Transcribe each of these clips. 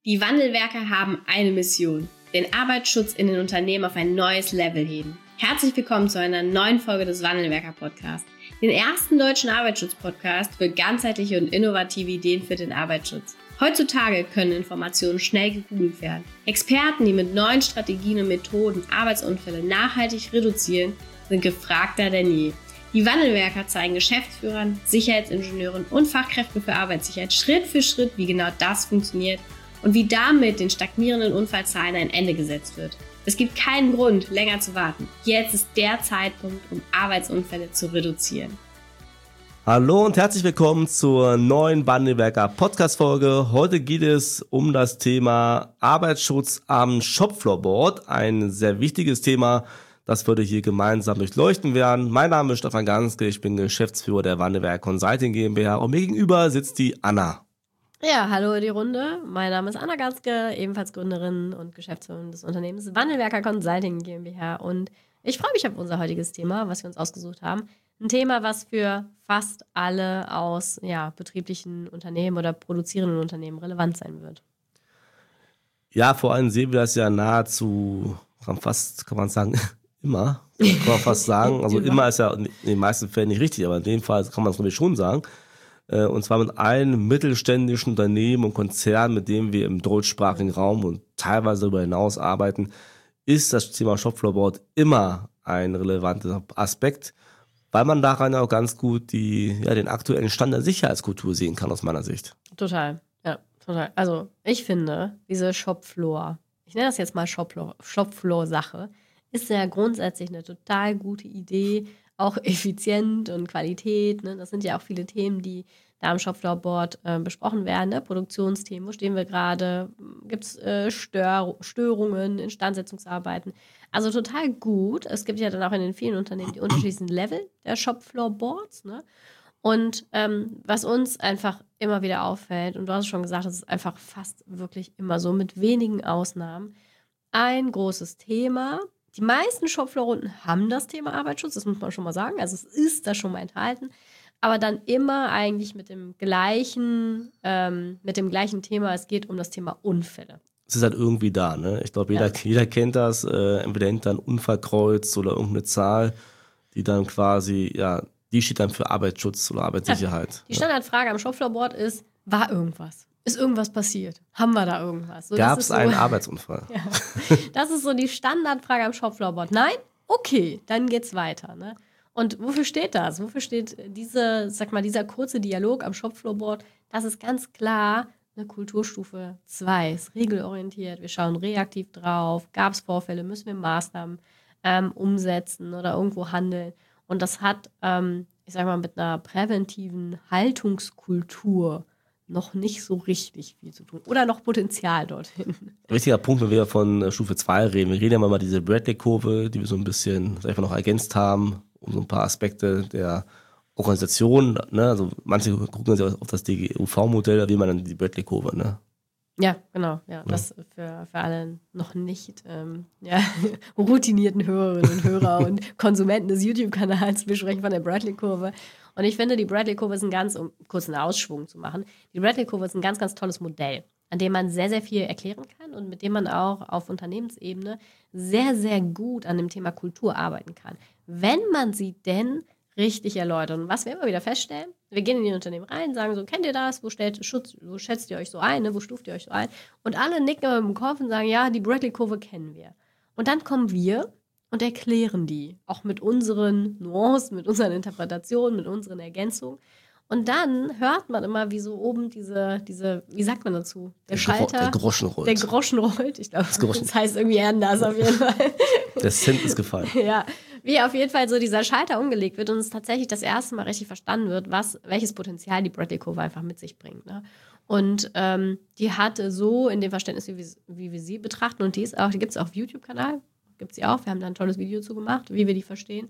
Die Wandelwerker haben eine Mission: den Arbeitsschutz in den Unternehmen auf ein neues Level heben. Herzlich willkommen zu einer neuen Folge des Wandelwerker-Podcasts, den ersten deutschen Arbeitsschutz-Podcast für ganzheitliche und innovative Ideen für den Arbeitsschutz. Heutzutage können Informationen schnell gegoogelt werden. Experten, die mit neuen Strategien und Methoden Arbeitsunfälle nachhaltig reduzieren, sind gefragter denn je. Die Wandelwerker zeigen Geschäftsführern, Sicherheitsingenieuren und Fachkräften für Arbeitssicherheit Schritt für Schritt, wie genau das funktioniert und wie damit den stagnierenden Unfallzahlen ein Ende gesetzt wird. Es gibt keinen Grund, länger zu warten. Jetzt ist der Zeitpunkt, um Arbeitsunfälle zu reduzieren. Hallo und herzlich willkommen zur neuen Wandelwerker Podcast-Folge. Heute geht es um das Thema Arbeitsschutz am Shopfloorboard. Ein sehr wichtiges Thema, das wir hier gemeinsam durchleuchten werden. Mein Name ist Stefan Ganske, ich bin Geschäftsführer der Wandelwerker Consulting GmbH und mir gegenüber sitzt die Anna. Ja, hallo in die Runde. Mein Name ist Anna Ganske, ebenfalls Gründerin und Geschäftsführerin des Unternehmens Wandelwerker Consulting GmbH. Und ich freue mich auf unser heutiges Thema, was wir uns ausgesucht haben. Ein Thema, was für fast alle aus betrieblichen Unternehmen oder produzierenden Unternehmen relevant sein wird. Ja, vor allem sehen wir das ja nahezu, kann man sagen, immer. Kann man fast sagen. Also immer ist ja in den meisten Fällen nicht richtig, aber in dem Fall kann man es natürlich schon sagen. Und zwar mit allen mittelständischen Unternehmen und Konzernen, mit denen wir im deutschsprachigen Raum und teilweise darüber hinaus arbeiten, ist das Thema Shopfloorboard immer ein relevanter Aspekt, weil man daran auch ganz gut den aktuellen Stand der Sicherheitskultur sehen kann, aus meiner Sicht. Total, ja, total. Also ich finde, diese Shopfloor, ich nenne das jetzt mal Shopfloor-Sache, ist ja grundsätzlich eine total gute Idee, auch effizient und Qualität. Ne? Das sind ja auch viele Themen, die da am Shopfloorboard besprochen werden. Ne? Produktionsthemen, wo stehen wir gerade? Gibt es Störungen, Instandsetzungsarbeiten? Also total gut. Es gibt ja dann auch in den vielen Unternehmen die unterschiedlichen Level der Shopfloorboards. Ne? Und was uns einfach immer wieder auffällt, und du hast schon gesagt, das ist einfach fast wirklich immer so, mit wenigen Ausnahmen, ein großes Thema. Die meisten Shopfloor-Runden haben das Thema Arbeitsschutz, das muss man schon mal sagen. Also es ist da schon mal enthalten. Aber dann immer eigentlich mit dem gleichen Thema. Es geht um das Thema Unfälle. Es ist halt irgendwie da, ne? Ich glaube, jeder kennt das. Entweder hinter ein Unfallkreuz oder irgendeine Zahl, die dann quasi, die steht dann für Arbeitsschutz oder Arbeitssicherheit. Die Standardfrage am Shopfloorboard ist, war irgendwas? Ist irgendwas passiert? Haben wir da irgendwas? So, gab es einen Arbeitsunfall? Ja. Das ist so die Standardfrage am Shopfloorboard. Nein? Okay, dann geht's weiter. Ne? Und wofür steht das? Wofür steht dieser kurze Dialog am Shopfloorboard? Das ist ganz klar eine Kulturstufe 2. Ist regelorientiert. Wir schauen reaktiv drauf. Gab es Vorfälle? Müssen wir Maßnahmen umsetzen oder irgendwo handeln? Und das hat, mit einer präventiven Haltungskultur noch nicht so richtig viel zu tun. Oder noch Potenzial dorthin. Wichtiger Punkt, wenn wir von Stufe 2 reden. Wir reden ja mal über diese Bradley-Kurve, die wir so ein bisschen, noch ergänzt haben, um so ein paar Aspekte der Organisation, ne? Also manche gucken sich auf das DGUV-Modell, wie man dann die Bradley-Kurve, ne? Ja, genau. Ja. Das für alle noch nicht routinierten Hörerinnen und Hörer und Konsumenten des YouTube-Kanals. Wir sprechen von der Bradley-Kurve. Und ich finde, die Bradley-Kurve ist um kurz einen Ausschwung zu machen, die Bradley-Kurve ist ein ganz, ganz tolles Modell, an dem man sehr, sehr viel erklären kann und mit dem man auch auf Unternehmensebene sehr, sehr gut an dem Thema Kultur arbeiten kann, wenn man sie denn richtig erläutert. Und was wir immer wieder feststellen, wir gehen in die Unternehmen rein, sagen so, kennt ihr das? Wo schätzt ihr euch so ein? Ne? Wo stuft ihr euch so ein? Und alle nicken mit dem Kopf und sagen, ja, die Bradley-Kurve kennen wir. Und dann kommen wir und erklären die, auch mit unseren Nuancen, mit unseren Interpretationen, mit unseren Ergänzungen. Und dann hört man immer, wie so oben diese, wie sagt man dazu? Der Schalter. Der Groschen rollt. Der Groschen rollt. Ich glaube, das heißt irgendwie anders auf jeden Fall. Der Cent ist gefallen. Ja, wie auf jeden Fall so dieser Schalter umgelegt wird und es tatsächlich das erste Mal richtig verstanden wird, welches Potenzial die Bradley-Kurve einfach mit sich bringt. Ne? Und die hatte so in dem Verständnis, wie wir sie betrachten, und die gibt es auch auf YouTube-Kanal, gibt sie auch. Wir haben da ein tolles Video zu gemacht, wie wir die verstehen.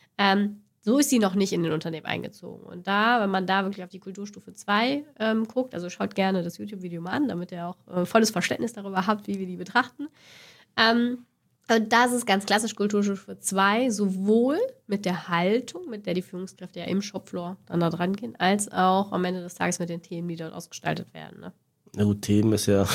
So ist sie noch nicht in den Unternehmen eingezogen. Und wenn man da wirklich auf die Kulturstufe 2 guckt, also schaut gerne das YouTube-Video mal an, damit ihr auch volles Verständnis darüber habt, wie wir die betrachten. Das ist ganz klassisch Kulturstufe 2, sowohl mit der Haltung, mit der die Führungskräfte ja im Shopfloor dann da dran gehen, als auch am Ende des Tages mit den Themen, die dort ausgestaltet werden. Ne? Na gut, Themen ist ja,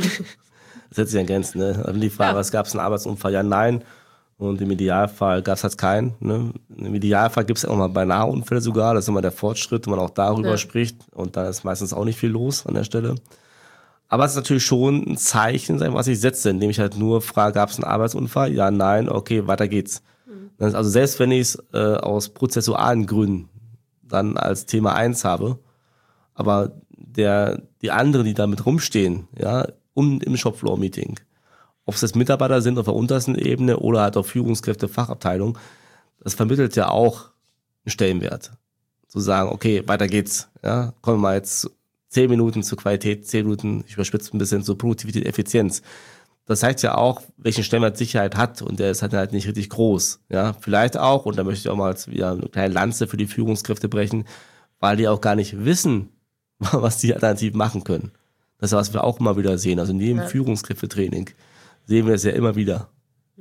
das setzt sich an Grenzen, ne? Also die Frage, was gab es einen Arbeitsunfall? Ja, nein. Und im Idealfall gab es halt keinen. Ne? Im Idealfall gibt es auch mal beinahe Unfälle sogar. Das ist immer der Fortschritt, wenn man auch darüber spricht. Und da ist meistens auch nicht viel los an der Stelle. Aber es ist natürlich schon ein Zeichen, was ich setze, indem ich halt nur frage, gab es einen Arbeitsunfall? Ja, nein, okay, weiter geht's. Also selbst wenn ich es aus prozessualen Gründen dann als Thema 1 habe, aber die anderen, die damit rumstehen, ja, im Shopfloor-Meeting, ob es jetzt Mitarbeiter sind auf der untersten Ebene oder halt auch Führungskräfte, Fachabteilung, das vermittelt ja auch einen Stellenwert. Zu sagen, okay, weiter geht's, ja, kommen wir mal jetzt 10 Minuten zur Qualität, 10 Minuten, ich überspitze ein bisschen, zur Produktivität, Effizienz. Das zeigt ja auch, welchen Stellenwert Sicherheit hat und der ist halt nicht richtig groß. Ja, vielleicht auch, und da möchte ich auch mal wieder eine kleine Lanze für die Führungskräfte brechen, weil die auch gar nicht wissen, was die alternativ machen können. Das ist was wir auch immer wieder sehen. Also in jedem Führungskräftetraining sehen wir es ja immer wieder.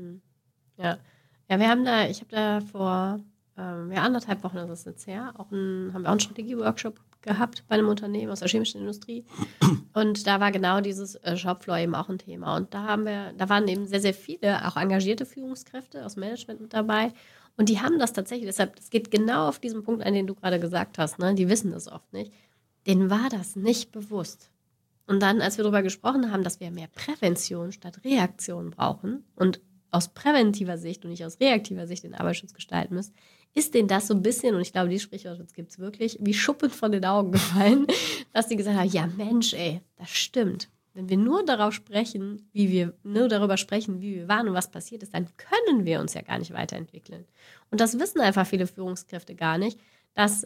Ja, ich habe da vor 1,5 Wochen, das ist jetzt her, haben wir auch einen Strategie-Workshop gehabt bei einem Unternehmen aus der chemischen Industrie. Und da war genau dieses Shopfloor eben auch ein Thema. Und da waren eben sehr, sehr viele, auch engagierte Führungskräfte aus dem Management mit dabei. Und die haben das tatsächlich, deshalb, das geht genau auf diesen Punkt ein, den du gerade gesagt hast, ne? Die wissen das oft nicht. Denen war das nicht bewusst. Und dann, als wir darüber gesprochen haben, dass wir mehr Prävention statt Reaktion brauchen und aus präventiver Sicht und nicht aus reaktiver Sicht den Arbeitsschutz gestalten müssen, ist denen das so ein bisschen, und ich glaube, die Sprichwörter gibt es wirklich, wie Schuppen von den Augen gefallen, dass die gesagt haben, ja Mensch, ey, das stimmt. Wenn wir nur darüber sprechen, wie wir waren und was passiert ist, dann können wir uns ja gar nicht weiterentwickeln. Und das wissen einfach viele Führungskräfte gar nicht, dass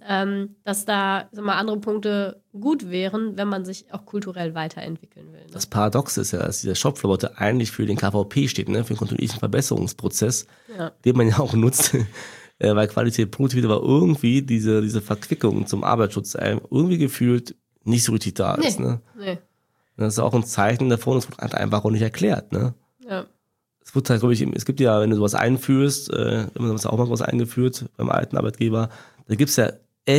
da andere Punkte gut wären, wenn man sich auch kulturell weiterentwickeln will. Ne? Das Paradox ist ja, dass dieser Shopfloor eigentlich für den KVP steht, ne? Für den kontinuierlichen Verbesserungsprozess, den man ja auch nutzt, weil Qualität, Produktivität aber irgendwie diese Verquickung zum Arbeitsschutz irgendwie gefühlt nicht so richtig da ist. Ne? Nee. Das ist auch ein Zeichen davon, es wird halt einfach auch nicht erklärt. Ne? Ja. Es wird halt, glaube ich, es gibt ja, wenn du sowas einführst, immer haben wir auch mal was eingeführt beim alten Arbeitgeber, da gibt's ja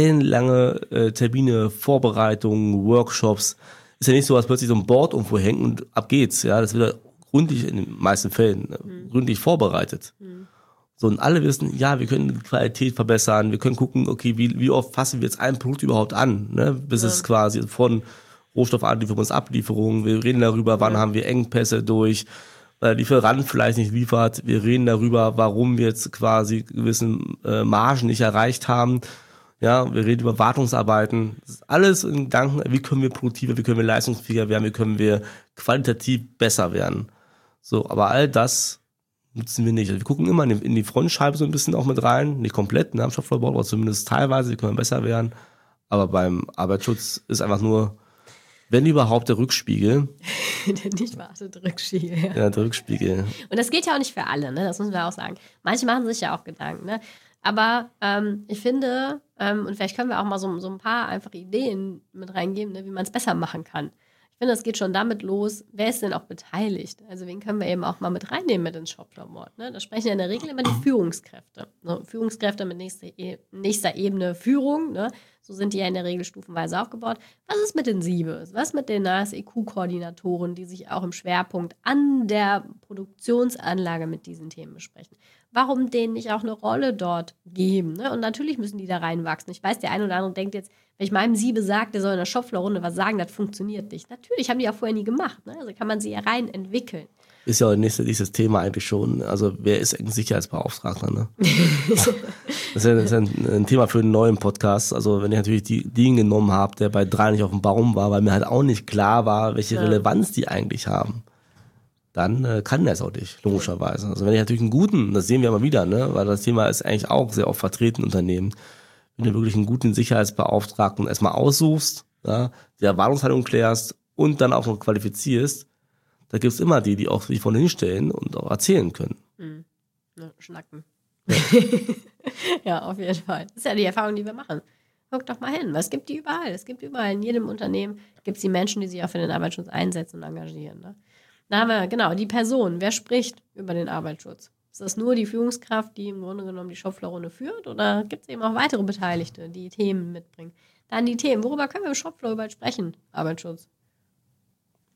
ellenlange Termine, Vorbereitungen, Workshops. Ist ja nicht so, als plötzlich so ein Board irgendwo hängt und ab geht's. Ja, das wird ja gründlich, in den meisten Fällen, gründlich vorbereitet. So, und alle wissen, ja, wir können die Qualität verbessern, wir können gucken, okay, wie oft fassen wir jetzt ein Produkt überhaupt an, ne? Bis es quasi von Rohstoffanlieferung bis Ablieferung, wir reden darüber, wann haben wir Engpässe durch, weil der Lieferant vielleicht nicht liefert, wir reden darüber, warum wir jetzt quasi gewissen Margen nicht erreicht haben, ja, wir reden über Wartungsarbeiten, das ist alles in Gedanken, wie können wir produktiver, wie können wir leistungsfähiger werden, wie können wir qualitativ besser werden. So, aber all das nutzen wir nicht. Also wir gucken immer in die Frontscheibe so ein bisschen auch mit rein, nicht komplett, ne, am Shopfloor, aber zumindest teilweise, wie können wir besser werden. Aber beim Arbeitsschutz ist einfach nur, wenn überhaupt, der Rückspiegel. Der nicht beachtete Rückspiegel. Ja, der Rückspiegel. Und das geht ja auch nicht für alle, ne? Das müssen wir auch sagen. Manche machen sich ja auch Gedanken, ne? Aber ich finde, und vielleicht können wir auch mal so ein paar einfache Ideen mit reingeben, ne, wie man es besser machen kann. Ich finde, es geht schon damit los, wer ist denn auch beteiligt? Also wen können wir eben auch mal mit reinnehmen mit ins Shopfloor-Board? Ne? Da sprechen ja in der Regel immer die Führungskräfte. So, Führungskräfte mit nächster Ebene Führung, ne? So sind die ja in der Regel stufenweise aufgebaut. Was ist mit den SIBEs? Was mit den NAS-EQ-Koordinatoren, die sich auch im Schwerpunkt an der Produktionsanlage mit diesen Themen besprechen? Warum denen nicht auch eine Rolle dort geben? Ne? Und natürlich müssen die da reinwachsen. Ich weiß, der eine oder andere denkt jetzt, wenn ich meinem Siebe sage, der soll in der Shopfloor-Runde was sagen, das funktioniert nicht. Natürlich haben die auch vorher nie gemacht. Ne? Also kann man sie ja rein entwickeln. Ist ja auch nächstes Thema eigentlich schon. Also wer ist eigentlich Sicherheitsbeauftragter? Ne? Das ist ja ein Thema für einen neuen Podcast. Also wenn ich natürlich den genommen habe, der bei 3 nicht auf dem Baum war, weil mir halt auch nicht klar war, welche Relevanz die eigentlich haben, dann kann der es auch nicht, logischerweise. Also wenn ich natürlich einen guten, das sehen wir immer wieder, ne, weil das Thema ist eigentlich auch sehr oft vertreten in Unternehmen, wenn du wirklich einen guten Sicherheitsbeauftragten erstmal aussuchst, ja, die Erwartungshaltung klärst und dann auch noch qualifizierst, da gibt es immer die auch sich vorne hinstellen und auch erzählen können. Ne, schnacken. Ja, auf jeden Fall. Das ist ja die Erfahrung, die wir machen. Guck doch mal hin. Es gibt die überall. Es gibt überall in jedem Unternehmen gibt es die Menschen, die sich auch für den Arbeitsschutz einsetzen und engagieren. Ne? Da haben wir, genau, die Person. Wer spricht über den Arbeitsschutz? Ist das nur die Führungskraft, die im Grunde genommen die Shopfloor-Runde führt? Oder gibt es eben auch weitere Beteiligte, die Themen mitbringen? Dann die Themen. Worüber können wir im Shopfloor überhaupt sprechen? Arbeitsschutz.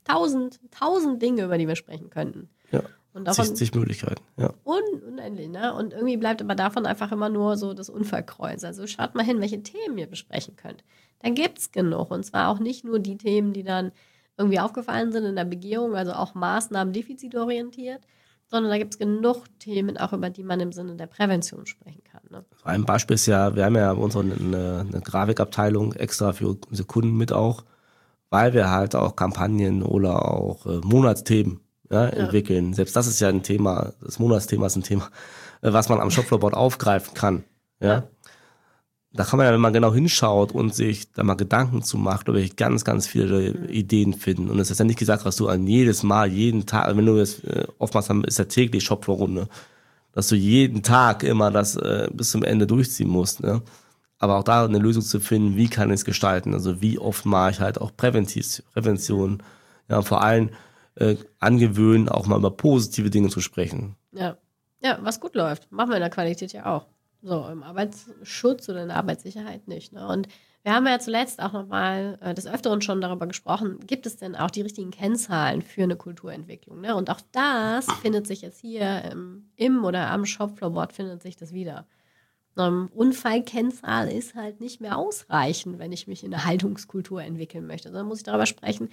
tausend Dinge, über die wir sprechen könnten. Ja, und davon, zig Möglichkeiten, ja. Unendlich, ne? Und irgendwie bleibt aber davon einfach immer nur so das Unfallkreuz. Also schaut mal hin, welche Themen ihr besprechen könnt. Dann gibt's genug. Und zwar auch nicht nur die Themen, die dann irgendwie aufgefallen sind in der Begehung, also auch Maßnahmen defizitorientiert, sondern da gibt es genug Themen, auch über die man im Sinne der Prävention sprechen kann. Ne? Ein Beispiel ist ja, wir haben ja bei uns eine Grafikabteilung extra für unsere Kunden mit auch, weil wir halt auch Kampagnen oder auch Monatsthemen entwickeln. Selbst das ist ja ein Thema, das Monatsthema ist ein Thema, was man am Shopfloorboard aufgreifen kann. Ja? Da kann man ja, wenn man genau hinschaut und sich da mal Gedanken zu macht, glaube ich, ganz, ganz viele Ideen finden. Und es ist ja nicht gesagt, was du an jeden Tag, wenn du jetzt oftmals ist ja täglich Shopfloor-Runde, dass du jeden Tag immer das bis zum Ende durchziehen musst. Ne? Aber auch da eine Lösung zu finden, wie kann ich es gestalten? Also wie oft mache ich halt auch Prävention, ja, vor allem angewöhnen, auch mal über positive Dinge zu sprechen. Ja, was gut läuft, machen wir in der Qualität ja auch. So, im Arbeitsschutz oder in der Arbeitssicherheit nicht. Ne? Und wir haben ja zuletzt auch nochmal des Öfteren schon darüber gesprochen, gibt es denn auch die richtigen Kennzahlen für eine Kulturentwicklung? Ne? Und auch das findet sich jetzt hier im oder am Shopfloorboard findet sich das wieder. Unfallkennzahl ist halt nicht mehr ausreichend, wenn ich mich in eine Haltungskultur entwickeln möchte, sondern muss ich darüber sprechen,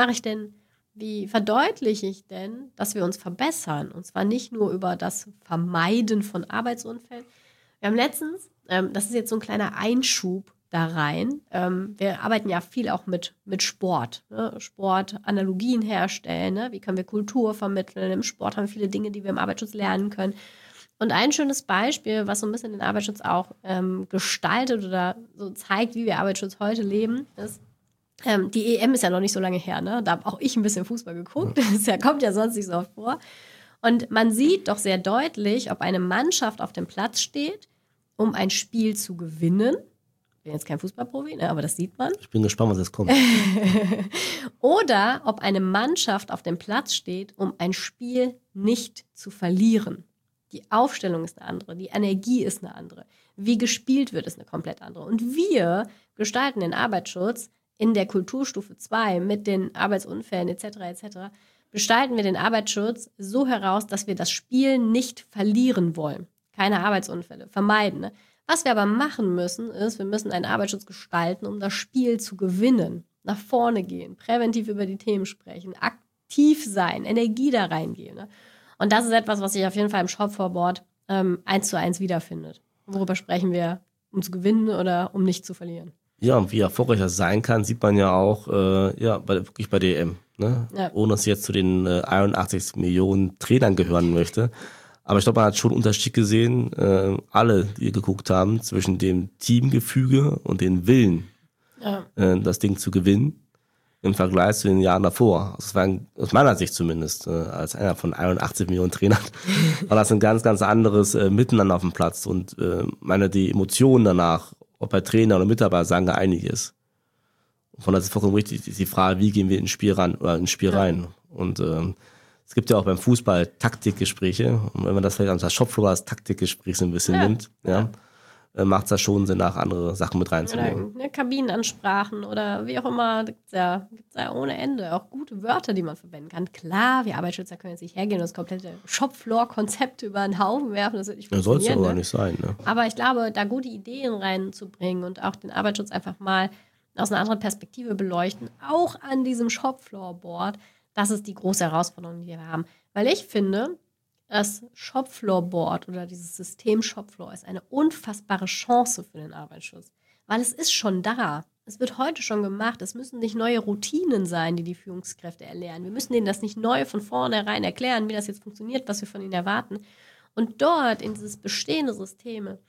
wie verdeutliche ich denn, dass wir uns verbessern? Und zwar nicht nur über das Vermeiden von Arbeitsunfällen. Wir haben letztens, das ist jetzt so ein kleiner Einschub da rein, wir arbeiten ja viel auch mit Sport, ne? Sport, Analogien herstellen, ne? Wie können wir Kultur vermitteln? Im Sport haben wir viele Dinge, die wir im Arbeitsschutz lernen können. Und ein schönes Beispiel, was so ein bisschen den Arbeitsschutz auch gestaltet oder so zeigt, wie wir Arbeitsschutz heute leben, ist, die EM ist ja noch nicht so lange her, ne? Da habe auch ich ein bisschen Fußball geguckt. Das kommt ja sonst nicht so oft vor. Und man sieht doch sehr deutlich, ob eine Mannschaft auf dem Platz steht, um ein Spiel zu gewinnen. Ich bin jetzt kein Fußballprofi, ne? Aber das sieht man. Ich bin gespannt, was jetzt kommt. Oder ob eine Mannschaft auf dem Platz steht, um ein Spiel nicht zu verlieren. Die Aufstellung ist eine andere, die Energie ist eine andere. Wie gespielt wird, ist eine komplett andere. Und wir gestalten den Arbeitsschutz in der Kulturstufe 2 mit den Arbeitsunfällen etc. gestalten wir den Arbeitsschutz so heraus, dass wir das Spiel nicht verlieren wollen. Keine Arbeitsunfälle, vermeiden. Ne? Was wir aber machen müssen, ist, wir müssen einen Arbeitsschutz gestalten, um das Spiel zu gewinnen. Nach vorne gehen, präventiv über die Themen sprechen, aktiv sein, Energie da reingehen. Ne? Und das ist etwas, was sich auf jeden Fall im Shopfloorboard 1:1 wiederfindet. Worüber sprechen wir, um zu gewinnen oder um nicht zu verlieren? Ja, und wie erfolgreich das sein kann, sieht man ja auch wirklich bei der EM. Ne? Ja. Ohne dass ich jetzt zu den 81 Millionen Trainern gehören möchte. Aber ich glaube, man hat schon einen Unterschied gesehen, alle, die geguckt haben, zwischen dem Teamgefüge und dem Willen, das Ding zu gewinnen, im Vergleich zu den Jahren davor. Also das war aus meiner Sicht zumindest, als einer von 81 Millionen Trainern, war das ein ganz, ganz anderes Miteinander auf dem Platz. Und die Emotionen danach, ob bei Trainer oder Mitarbeiter, sagen da einiges. Von daher ist vollkommen richtig, ist die Frage, wie gehen wir ins Spiel ran oder ins Spiel rein. Und es gibt ja auch beim Fußball Taktikgespräche. Und wenn man das vielleicht als Shopfloor als Taktikgespräch so ein bisschen nimmt, macht es da schon Sinn, nach andere Sachen mit reinzunehmen. Ne, Kabinenansprachen oder wie auch immer, gibt's ja ohne Ende auch gute Wörter, die man verwenden kann. Klar, wir Arbeitsschützer können jetzt nicht hergehen und das komplette Shopfloor-Konzept über den Haufen werfen, das wird nicht funktionieren. Soll es ja aber nicht sein. Ne? Aber ich glaube, da gute Ideen reinzubringen und auch den Arbeitsschutz einfach mal aus einer anderen Perspektive beleuchten, auch an diesem Shopfloorboard, das ist die große Herausforderung, die wir haben. Weil ich finde, das Shopfloorboard oder dieses System Shopfloor ist eine unfassbare Chance für den Arbeitsschutz. Weil es ist schon da. Es wird heute schon gemacht. Es müssen nicht neue Routinen sein, die Führungskräfte erlernen. Wir müssen denen das nicht neu von vornherein erklären, wie das jetzt funktioniert, was wir von ihnen erwarten. Und dort in dieses bestehende System,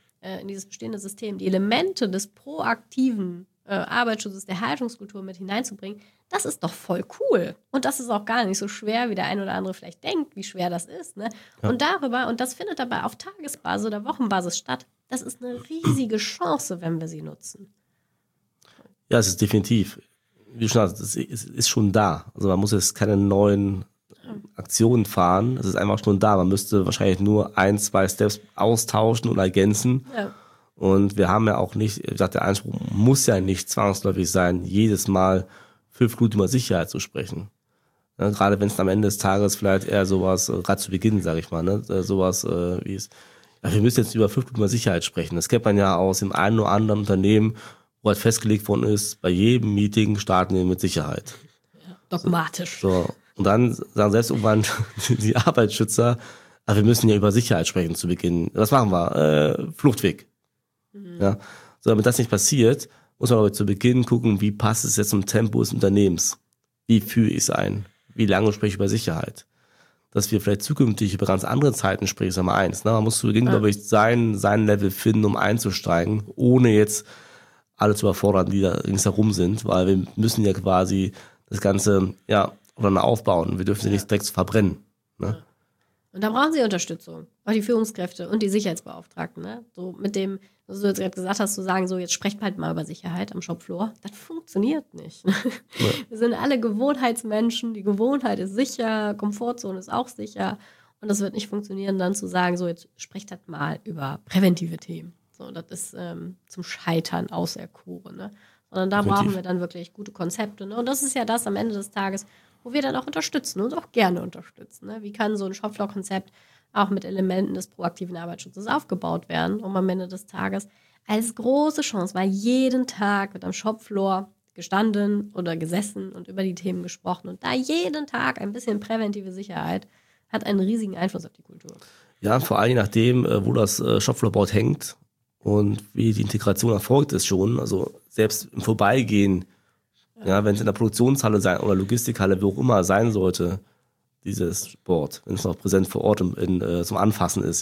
die Elemente des proaktiven Arbeitsschutzes, der Haltungskultur mit hineinzubringen, das ist doch voll cool. Und das ist auch gar nicht so schwer, wie der ein oder andere vielleicht denkt, wie schwer das ist. Ne? Ja. Und das findet dabei auf Tagesbasis oder Wochenbasis statt. Das ist eine riesige Chance, wenn wir sie nutzen. Ja, es ist definitiv. Wie schon gesagt, es ist schon da. Also man muss jetzt keine neuen Aktionen fahren. Es ist einfach schon da. Man müsste wahrscheinlich nur 1, 2 Steps austauschen und ergänzen. Ja. Und wir haben ja auch nicht, ich sag, der Anspruch muss ja nicht zwangsläufig sein, jedes Mal 5 Minuten über Sicherheit zu sprechen. Gerade wenn es am Ende des Tages vielleicht eher sowas, gerade zu Beginn, sage ich mal, ne? Sowas wie es, ja, wir müssen jetzt über 5 Minuten über Sicherheit sprechen. Das kennt man ja aus dem einen oder anderen Unternehmen, wo halt festgelegt worden ist, bei jedem Meeting starten wir mit Sicherheit. Ja, dogmatisch. So. Und dann sagen selbst irgendwann die Arbeitsschützer, wir müssen ja über Sicherheit sprechen zu Beginn. Was machen wir? Fluchtweg. Ja. So, damit das nicht passiert, muss man aber zu Beginn gucken, wie passt es jetzt zum Tempo des Unternehmens? Wie führe ich es ein? Wie lange spreche ich über Sicherheit? Dass wir vielleicht zukünftig über ganz andere Zeiten sprechen, ist einmal eins. Ne? Man muss zu Beginn, glaube ich, sein Level finden, um einzusteigen, ohne jetzt alle zu überfordern, die da ringsherum sind, weil wir müssen ja quasi das Ganze oder aufbauen. Wir dürfen sie nicht direkt verbrennen. Ne? Und da brauchen sie Unterstützung. Auch die Führungskräfte und die Sicherheitsbeauftragten. Ne? So mit dem, was du jetzt gerade gesagt hast, zu sagen, so jetzt sprecht halt mal über Sicherheit am Shopfloor. Das funktioniert nicht. Ja. Wir sind alle Gewohnheitsmenschen. Die Gewohnheit ist sicher, Komfortzone ist auch sicher. Und das wird nicht funktionieren, dann zu sagen, so jetzt sprecht halt mal über präventive Themen. So, das ist zum Scheitern auserkoren. Ne? Sondern da brauchen wir dann wirklich gute Konzepte. Ne? Und das ist ja das am Ende des Tages, wo wir dann auch unterstützen und auch gerne unterstützen. Ne? Wie kann so ein Shopfloor-Konzept auch mit Elementen des proaktiven Arbeitsschutzes aufgebaut werden, um am Ende des Tages als große Chance, weil jeden Tag wird am Shopfloor gestanden oder gesessen und über die Themen gesprochen. Und da jeden Tag ein bisschen präventive Sicherheit hat einen riesigen Einfluss auf die Kultur. Ja, vor allem je nachdem, wo das Shopfloor-Board hängt und wie die Integration erfolgt ist schon. Also selbst im Vorbeigehen, ja, wenn es in der Produktionshalle sein oder Logistikhalle, wo auch immer sein sollte, dieses Board, wenn es noch präsent vor Ort zum Anfassen ist,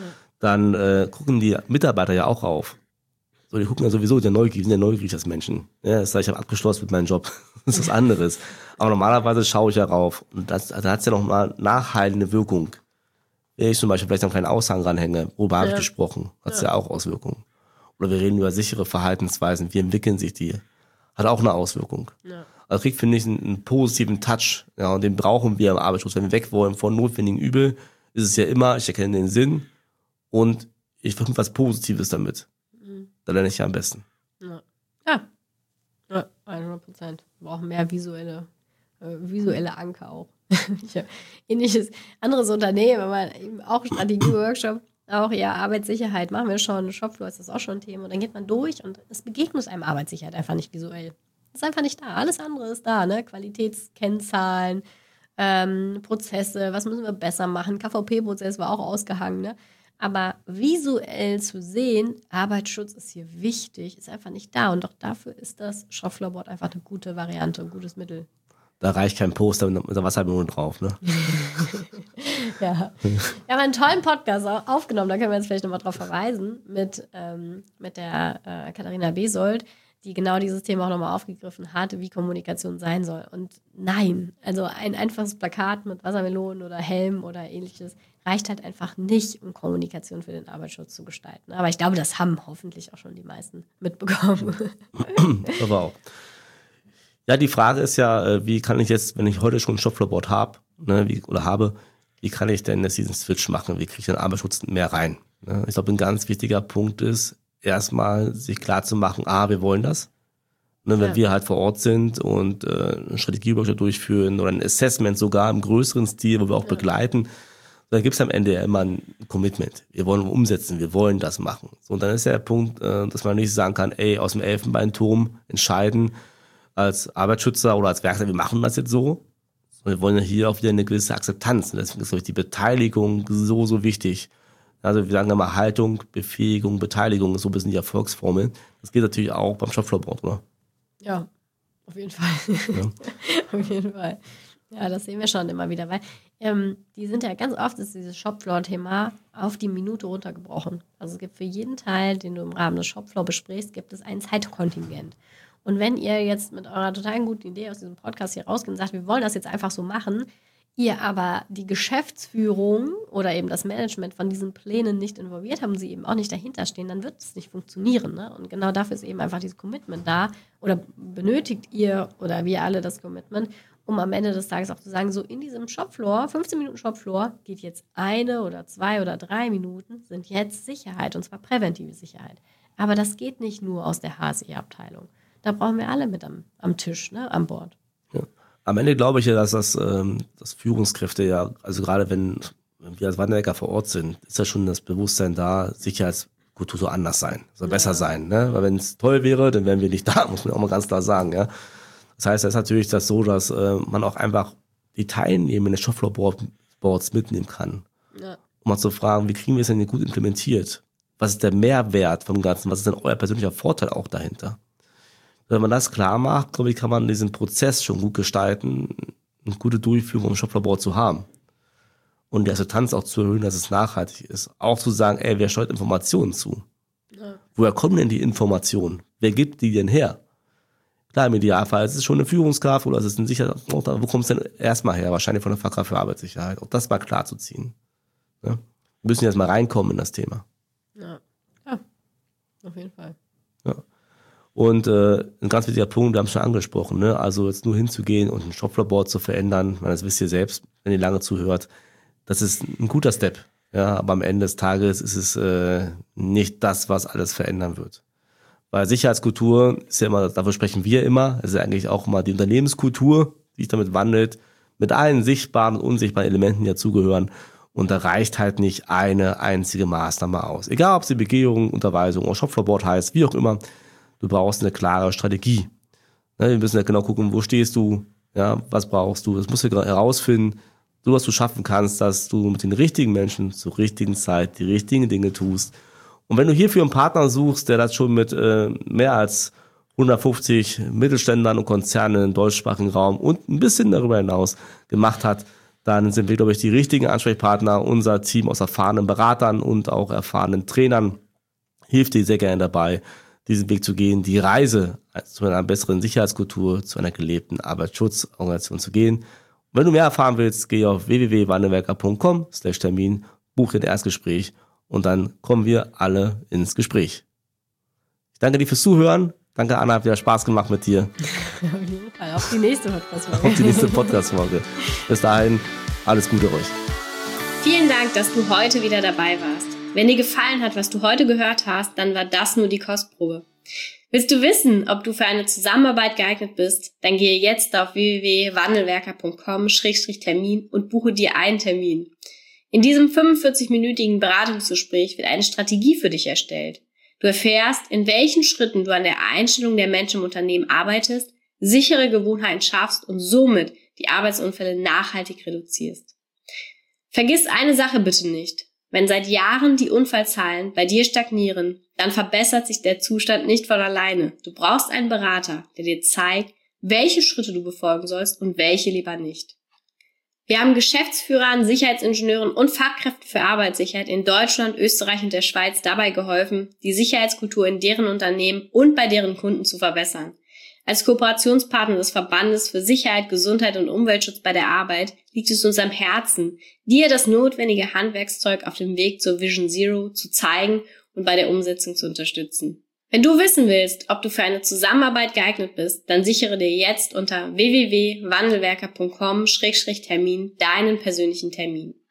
dann gucken die Mitarbeiter ja auch auf. So, die gucken ja sowieso, die sind ja neugierig als Menschen. Ja, das heißt, ich habe abgeschlossen mit meinem Job. Das ist was anderes. Aber normalerweise schaue ich ja rauf. Und da hat es ja noch mal nachhaltende Wirkung. Wenn ich zum Beispiel vielleicht noch einen kleinen Aushang ranhänge, worüber habe ich gesprochen, hat es ja auch Auswirkungen. Oder wir reden über sichere Verhaltensweisen, wie entwickeln sich die? Hat auch eine Auswirkung. Ja. Also kriegt, finde ich, einen positiven Touch. Ja, und den brauchen wir im Arbeitsschutz. Wenn wir weg wollen von notwendigen Übel, ist es ja immer, ich erkenne den Sinn und ich verknüpfe was Positives damit. Da lerne ich ja am besten. Ja, 100%. Wir brauchen mehr visuelle Anker auch. Ähnliches, anderes Unternehmen, aber eben auch Strategie-Workshop, auch Arbeitssicherheit machen wir schon, Shopfloor ist das auch schon ein Thema. Und dann geht man durch und es begegnet einem Arbeitssicherheit einfach nicht visuell. Das ist einfach nicht da. Alles andere ist da, ne? Qualitätskennzahlen, Prozesse, was müssen wir besser machen? KVP-Prozess war auch ausgehangen, ne? Aber visuell zu sehen, Arbeitsschutz ist hier wichtig, ist einfach nicht da. Und doch dafür ist das Shopfloor-Board einfach eine gute Variante, ein gutes Mittel. Da reicht kein Poster mit der Wassermelone drauf, ne? Ja. Wir haben einen tollen Podcast aufgenommen, da können wir jetzt vielleicht nochmal drauf verweisen, mit der Katharina Besold, die genau dieses Thema auch nochmal aufgegriffen hat, wie Kommunikation sein soll. Und nein, also ein einfaches Plakat mit Wassermelonen oder Helm oder ähnliches reicht halt einfach nicht, um Kommunikation für den Arbeitsschutz zu gestalten. Aber ich glaube, das haben hoffentlich auch schon die meisten mitbekommen. Aber auch. Ja, die Frage ist ja, wie kann ich jetzt, wenn ich heute schon ein Shopfloor-Board habe, wie kann ich denn jetzt diesen Switch machen? Wie kriege ich den Arbeitsschutz mehr rein? Ne? Ich glaube, ein ganz wichtiger Punkt ist, erstmal sich klar zu machen, wir wollen das. Ne, wenn wir halt vor Ort sind und einen Strategieworkshop durchführen oder ein Assessment sogar im größeren Stil, wo wir auch begleiten, dann gibt es am Ende ja immer ein Commitment. Wir wollen umsetzen, wir wollen das machen. So, und dann ist ja der Punkt, dass man nicht sagen kann, aus dem Elfenbeinturm entscheiden, als Arbeitsschützer oder als Werkstatt, wir machen das jetzt so. Und wir wollen ja hier auch wieder eine gewisse Akzeptanz. Und deswegen ist, glaube ich, die Beteiligung so wichtig. Also wir sagen immer Haltung, Befähigung, Beteiligung ist so ein bisschen die Erfolgsformel. Das geht natürlich auch beim Shopfloor-Board, oder? Ja, auf jeden Fall. Ja. Auf jeden Fall. Ja, das sehen wir schon immer wieder, weil die sind ja ganz oft, ist dieses Shopfloor-Thema auf die Minute runtergebrochen. Also es gibt für jeden Teil, den du im Rahmen des Shopfloor besprichst, gibt es ein Zeitkontingent. Und wenn ihr jetzt mit eurer total guten Idee aus diesem Podcast hier rausgeht und sagt, wir wollen das jetzt einfach so machen, ihr aber die Geschäftsführung oder eben das Management von diesen Plänen nicht involviert haben, sie eben auch nicht dahinter stehen, dann wird es nicht funktionieren. Ne? Und genau dafür ist eben einfach dieses Commitment da. Oder benötigt ihr oder wir alle das Commitment, um am Ende des Tages auch zu sagen, so in diesem Shopfloor, 15 Minuten Shopfloor, geht jetzt 1 oder 2 oder 3 Minuten, sind jetzt Sicherheit, und zwar präventive Sicherheit. Aber das geht nicht nur aus der HSE-Abteilung. Da brauchen wir alle mit am Tisch, ne, an Bord. Ja. Am Ende glaube ich ja, dass dass Führungskräfte ja, also gerade wenn wir als Wandelwerker vor Ort sind, ist ja schon das Bewusstsein da, Sicherheitskultur soll anders sein, soll besser sein. Ne? Weil wenn es toll wäre, dann wären wir nicht da, muss man auch mal ganz klar sagen. Ja? Das heißt, es ist natürlich das so, dass man auch einfach die Teilnehmer des Shopfloor-Boards mitnehmen kann. Ja. Um mal zu fragen, wie kriegen wir es denn hier gut implementiert? Was ist der Mehrwert vom Ganzen? Was ist denn euer persönlicher Vorteil auch dahinter? Wenn man das klar macht, glaube ich, kann man diesen Prozess schon gut gestalten, eine gute Durchführung im Shopfloor-Board zu haben. Und die Akzeptanz auch zu erhöhen, dass es nachhaltig ist. Auch zu sagen, wer steuert Informationen zu? Ja. Woher kommen denn die Informationen? Wer gibt die denn her? Klar, im Idealfall ist es schon eine Führungskraft oder ist es ein Sicherheit. Wo kommt es denn erstmal her? Wahrscheinlich von der Fachkraft für Arbeitssicherheit. Auch das mal klar zu ziehen. Ja? Wir müssen jetzt mal reinkommen in das Thema. Ja, auf jeden Fall. Ja. Und ein ganz wichtiger Punkt, wir haben es schon angesprochen, ne? Also jetzt nur hinzugehen und ein Shopfloor-Board zu verändern, das wisst ihr selbst, wenn ihr lange zuhört, das ist ein guter Step. Ja, aber am Ende des Tages ist es nicht das, was alles verändern wird. Weil Sicherheitskultur ist ja immer, dafür sprechen wir immer, es ist ja eigentlich auch immer die Unternehmenskultur, die sich damit wandelt, mit allen sichtbaren und unsichtbaren Elementen, die dazugehören. Und da reicht halt nicht eine einzige Maßnahme aus. Egal, ob sie Begehung, Unterweisung oder Shopfloor-Board heißt, wie auch immer, du brauchst eine klare Strategie. Wir müssen ja genau gucken, wo stehst du, ja, was brauchst du, das musst du herausfinden, so was du schaffen kannst, dass du mit den richtigen Menschen zur richtigen Zeit die richtigen Dinge tust. Und wenn du hierfür einen Partner suchst, der das schon mit mehr als 150 Mittelständlern und Konzernen im deutschsprachigen Raum und ein bisschen darüber hinaus gemacht hat, dann sind wir, glaube ich, die richtigen Ansprechpartner. Unser Team aus erfahrenen Beratern und auch erfahrenen Trainern hilft dir sehr gerne dabei, diesen Weg zu gehen, die Reise zu einer besseren Sicherheitskultur, zu einer gelebten Arbeitsschutzorganisation zu gehen. Und wenn du mehr erfahren willst, geh auf www.wandelwerker.com/Termin, buche ein Erstgespräch und dann kommen wir alle ins Gespräch. Ich danke dir fürs Zuhören. Danke, Anna, hat wieder Spaß gemacht mit dir. Auf jeden Fall. Auf die nächste Podcast-Folge. Auf die nächste Podcast-Folge. Bis dahin, alles Gute euch. Vielen Dank, dass du heute wieder dabei warst. Wenn dir gefallen hat, was du heute gehört hast, dann war das nur die Kostprobe. Willst du wissen, ob du für eine Zusammenarbeit geeignet bist? Dann gehe jetzt auf www.wandelwerker.com/Termin und buche dir einen Termin. In diesem 45-minütigen Beratungsgespräch wird eine Strategie für dich erstellt. Du erfährst, in welchen Schritten du an der Einstellung der Menschen im Unternehmen arbeitest, sichere Gewohnheiten schaffst und somit die Arbeitsunfälle nachhaltig reduzierst. Vergiss eine Sache bitte nicht. Wenn seit Jahren die Unfallzahlen bei dir stagnieren, dann verbessert sich der Zustand nicht von alleine. Du brauchst einen Berater, der dir zeigt, welche Schritte du befolgen sollst und welche lieber nicht. Wir haben Geschäftsführern, Sicherheitsingenieuren und Fachkräften für Arbeitssicherheit in Deutschland, Österreich und der Schweiz dabei geholfen, die Sicherheitskultur in deren Unternehmen und bei deren Kunden zu verbessern. Als Kooperationspartner des Verbandes für Sicherheit, Gesundheit und Umweltschutz bei der Arbeit liegt es uns am Herzen, dir das notwendige Handwerkszeug auf dem Weg zur Vision Zero zu zeigen und bei der Umsetzung zu unterstützen. Wenn du wissen willst, ob du für eine Zusammenarbeit geeignet bist, dann sichere dir jetzt unter www.wandelwerker.com/Termin deinen persönlichen Termin.